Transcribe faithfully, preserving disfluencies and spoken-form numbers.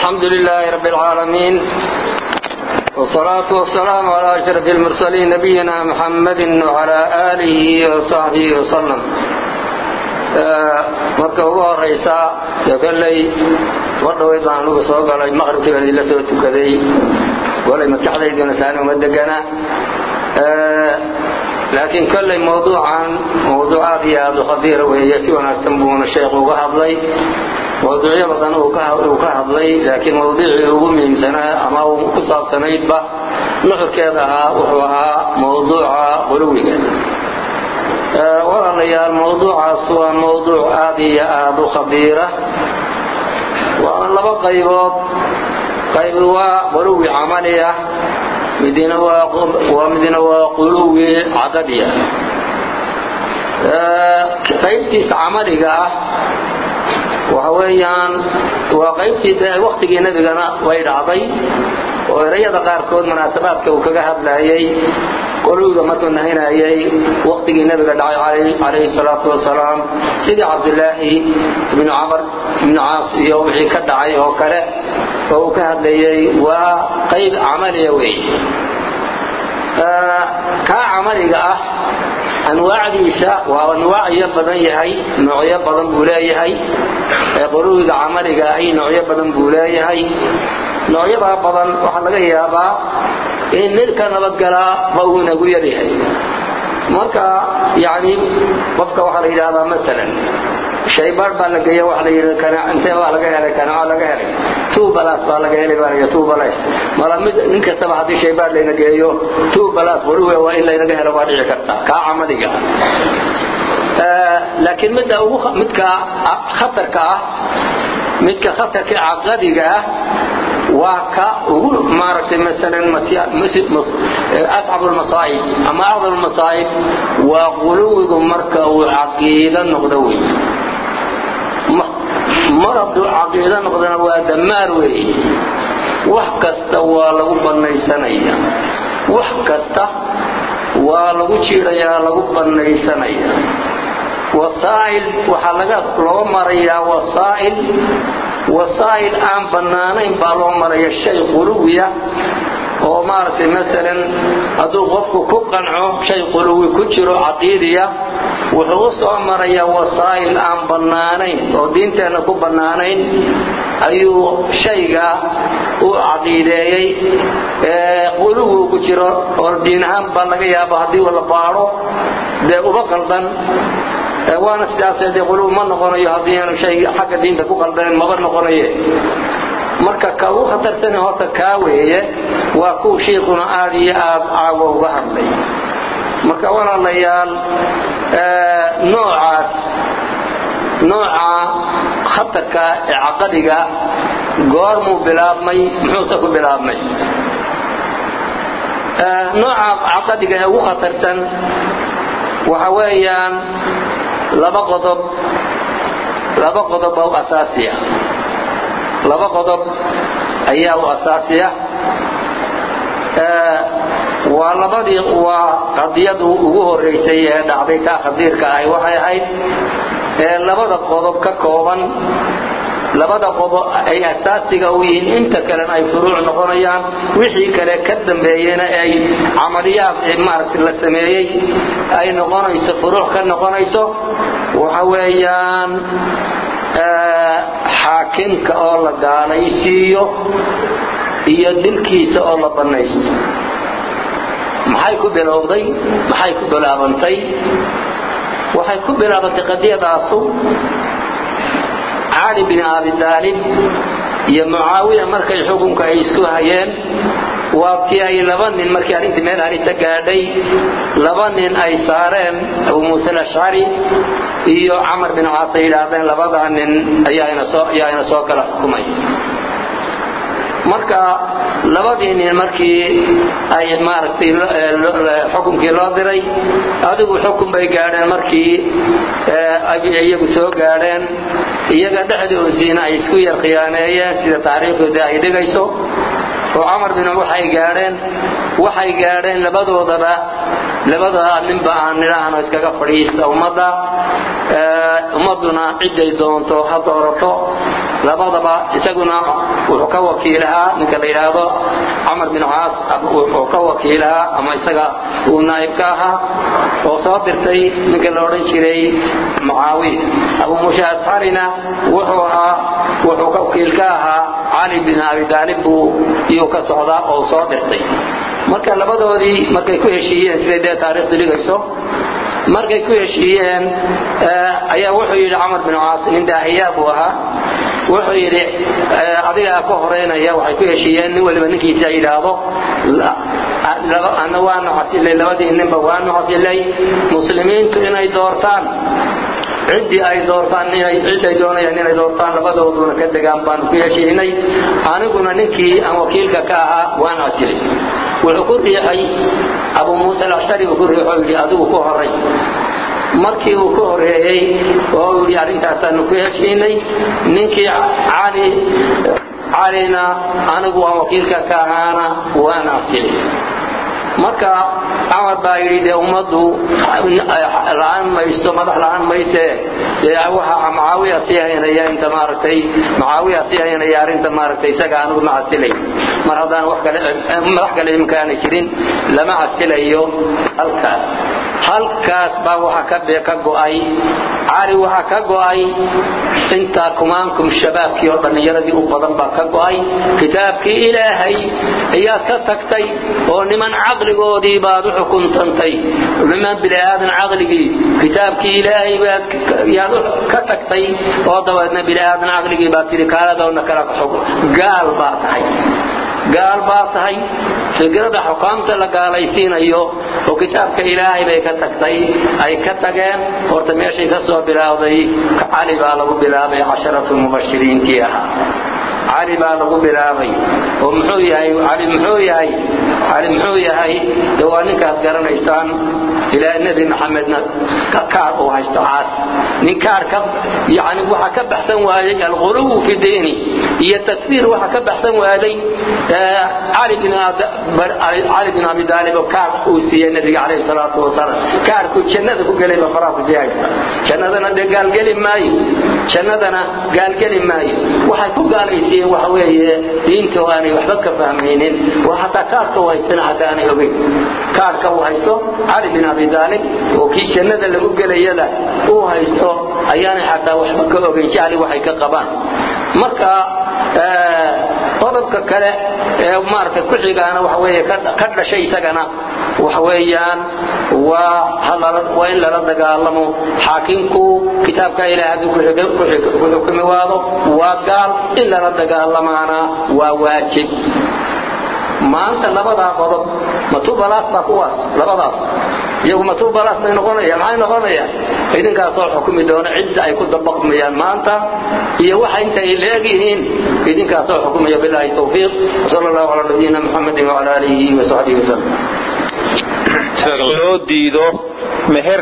الحمد لله رب العالمين والصلاة والسلام على أشرف المرسلين نبينا محمد وعلى آله وصحبه وسلم marka ugu horeysa galay wadhow baan ugu soo galay maqribkii aan la soo tukaday walay maskaxdayduna saan uma degana ee laakiin kallay mawduucan mawduucaad iyo khabiir weeye si wanaagsan buu sheekhu uga hadlay mawduucyo badan uu ka hadlay laakiin mawduucii ugu muhiimsanaa ama uu ku saabsanaydba nuxurkeeda wuxuu ahaa mawduuca quluwiga وأنا الموضوع سوى موضوع آبي آب خبيرة وأنا لبقى قيبات قيبوا قلوي عملية مدينة ومدينة وقلوي عددية قيبتيس عملية وهويان وقيبتي وقت جنبنا ويد عضي ورياض قاركود مناسبات كوكا هبلايي قلوه ما تنهينا أيي وقت النبي عليه عليه الصلاة والسلام سيدي عبد الله بن عمر بن عاص يومي كدعي وكلا فهو كهد لي وقيد عمل يوي آه كعمل أه أنواع ديسا وأنواع يبدن يهي نوع يبدن بولاي هي قلوه عمل أهي نوع يبدن بولاي هي نوع يبدن وحلقه يابا إن نلقى نبقى بونا قيريه مركا يعني وفق وحل إلى هذا مثلا شيبار بالغيه وحل إلى كان أنت بالغيه كان بالغيه تو بلاس بالغيه بالغيه تو بلاس مرة مد نك سبعة هذه شيبار لنا جيو تو بلاس بروه وإلا ينجح لوارع كرتا كعملية آه لكن مد أو مد كخطر كا مد كخطر كعقدية وكا مارك مثلا مسيا أصعب المصائب أما أعظم المصائب وغلو مركا وعقيدة نقدوي مرض عقيدة نقدنا ودمار وي وحكست ولو بني سنيا وحكست ولو شيريا لو بني سنيا وسائل وحلقات لو مريا وسائل وسائل أم بنانين بالو مريا الشيء قلوية ومارت مثلا هذو غفك كقنعه شيء قلوي كجرو عقيدية وحوص مريا وسائل أم بنانين ودينتنا كبنانين أيو شيء وعقيدية قلوي كجرو ودينها بلغيا بهدي ولا بارو ده وبقلبا وانا سياسة يقولوا ما نقول هذين شيء حق الدين تكون قلبين ما بنقوليه مركا كاو خطرتني هو تكاويه وكو شيخنا آلي آب عاو وغهر لي مركا وانا ليال آه نوع نوع خطرك عقدك قارمو بلابمي محوسكو بلابمي آه نوع عقدك هو خطرتن وحويان لبا قضب لبا قضب أو أساسية لبا قضب أي أو أساسية أه ولبدي وقضية وجوه الرئيسية دعبيتها خبير كأي وحي هاي أه لبدا قضب ككوبا لبدا قضب أي أساسية وين أنت كلام أي فروع نقريان وحي كلا كدم بينا أي عمليات مارك السماوي أي نقريس فروع كان نقريسه وحويان أه حاكم كأول دانيسيو يدلكيس الله بنيس محايكو بلوضي محايكو بلابنتي وحايكو بلابنتي قضية داسو علي بن أبي طالب يا معاوية مركز حكم كايسكو هيان وكي أي لبن مركز أنت من أني تجادي لبن أي سارين أبو موسى الأشعري iyo Amr bin Aasay laabeen labada nin ayaana soo ayaana soo kala xukumay marka labadii nin markii ay maartay xukunkii loo diray adigu xukum bay gaadheen markii ay iyagu soo gaadheen iyaga dhexdoodina ay isku yar qiyaaneeyeen sida taariikhda ay dhigayso oo Amr bin waxay gaadheen waxay gaadheen labadoodaba labada nin baan niraahno iskaga fadhiista umada ee umaduna ciday doonto ha doorato labadaba isaguna wuxuu ka wakiilaha ninka la yiraahdo Amr bin Aas wuxuu ka wakiilaha ama isaga uu naayibka ahaa oo soo dirtay ninka la oran jiray Muawiya Abu Musa al-Ash'arina wuxuu ahaa wuxuu ka wakiilka ahaa Ali bin Abi Talib iyo ka socda oo soo dirtay marka labadoodii markay ku heshiiyeen sidee taariikhdu dhigayso markay ku heshiiyeen ayaa wuxuu yiri Amr bin Aas in daahiyaab waha wuxuu yiri adiga ka horeynaya waxay ku heshiiyeen nin waliba ninkiisa yiraahdo laba ana waan xasilay labadii ninba waan xasilay muslimiintu inay doortaan عندي أي دورتان إني عندي جونا يعني أي دورتان لبده ودون كده جام بان كيشي هني أنا قلنا نكي أن وكيل كاها وأنا أشتري والعقود يحي أبو موسى الأشتري وقول يحيي أدوه كهري markii uu ka horeeyay oo uu yarintaasaan ku heshiinay ninkii caali caalina anigu waan wakiilka ka ahaana waan asil marka Amar baa yiri ummadu laan mayso madax laan mayse ee waxa Muawiya siyaynaya inta maartay Muawiya siyaynaya arinta maartay isaga anigu ma asilay mar hadaan wax kale madax kale imkaan jirin lama asilayo halkaas halkaas baa waxa ka beeka go'ay ari waxa ka go'ay inta kumaankum shabaabkii oo dhalinyaradii u badan baa ka go'ay kitaabkii Ilaahay ayaa ka tagtay oo niman aqligoodii baad xukuntantay niman bilaadan aqligii kitaabkii Ilaahay baad yaad ka tagtay oo dawadna bilaadan aqligii baad tiri kaalada kala xukun gaal baa tahay gaal baa tahay fikrada xukaamta la gaalaysiinayo oo kitaabka Ilaahay bay ka tagtay ay ka tageen horta meeshii ka soo bilowday Ali baa lagu bilaabay casharatu mubashiriintii ahaa Ali baa lagu bilaabay oo muxuu yahay Ali muxuu yahay Ali muxuu yahay dawaaninka garanaysaan ilaa nabi Muhammedna ka kaar oo haysto caas nin kaar ka yaani waxa ka baxsan waayay al-ghuluw fi diini iyo takfir waxa ka baxsan waayay Ali bin Ali bin Abi Talib kaar uu siiyay nabiga alayhi salatu wasalaam kaar ku jannada ku galay faraaq jihay jannadana degal gali maayo jannadana gaal gali maayo waxa ku gaalaysiin waxa weeye diinta waani waxba ka fahmaynin waxa ta kaarka waysana hadaanay ogay kaarka uu haysto Ali bin Abi Talib oo kii jannada lagu galayada uu haysto ayaana xataa waxba ka ogay jacli waxay ka qabaan marka ee qodobka kale ee marka ku xigaana waxa weeye ka dhashay isagana waxa weeyaan waa halal waa in la dagaalamo xaakimku kitaabka Ilaahay ku xiga ku xukumi waado waa gaal in la dagaalamaana waa waajib maanta labada qodob matubalaas ba kuwaas labadaas iyagu matubalaas ma noqonaya ma noqonaya idinka soo xukumi doona cid ay ku dabaqmayaan maanta iyo waxa inta ay leeyihiin idinka soo xukumaya billahi tawfiiq sallallahu alayhi wa sallam Muhammad wa ala alihi wa sahbihi wasallam loo diido meher